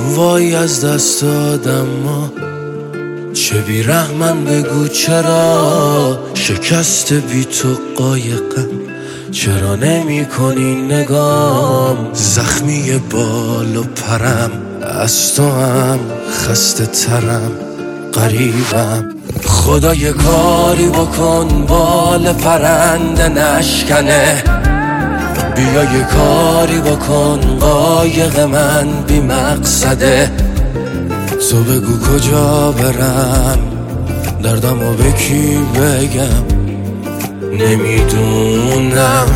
وای از دست دادم ما چه بیرحمن بگو چرا شکست بی تو قایقم چرا نمی کنی نگام زخمی بال و پرم از تو هم خسته ترم غریبم خدا یه کاری بکن بال پرنده نشکنه بیا یه کاری بکن قایق من بی مقصده تو بگو کجا برم دردمو به کی بگم نمیدونم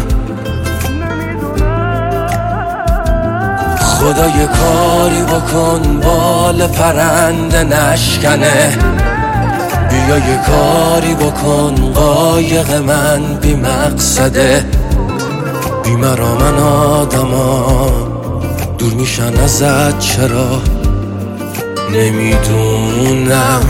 خدا یه کاری بکن بال پرنده نشکنه بیا یه کاری بکن قایق من بی مقصده بی مرا من آدما دور میشن ازت چرا نمیدونم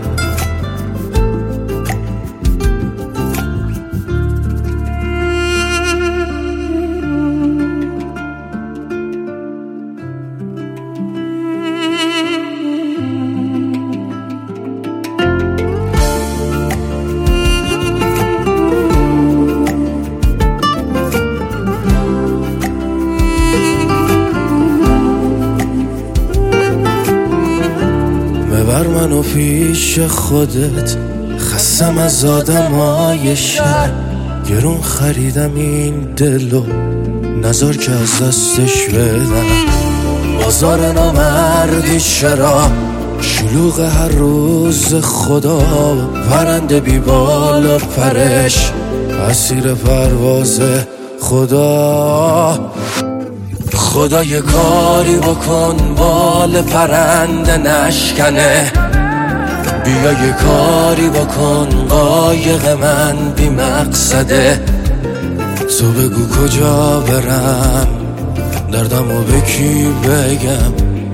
ببر منو پیش خودت خستم از آدمای شهر گرون خریدم این دلو نذار که از دستش بدم بازار نامردی چرا شلوغ هر روز خدا پرنده بی بال و پرش اسیر پرواز خدا خدا یه کاری بکن بال پرنده نشکنه بیا یه کاری بکن قایق من بی مقصده تو بگو کجا برم دردمو به کی بگم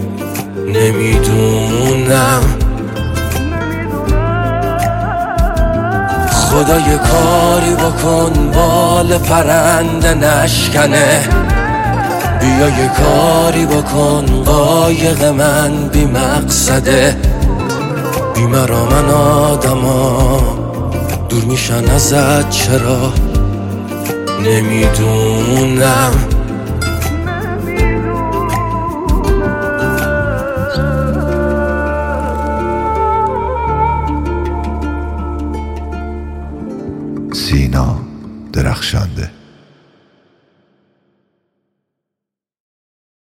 نمیدونم خدا یه کاری بکن بال پرنده نشکنه بیا یه کاری بکن قایق من بی مقصده بی مرا من آدما دور میشن ازت چرا نمیدونم سینا درخشنده.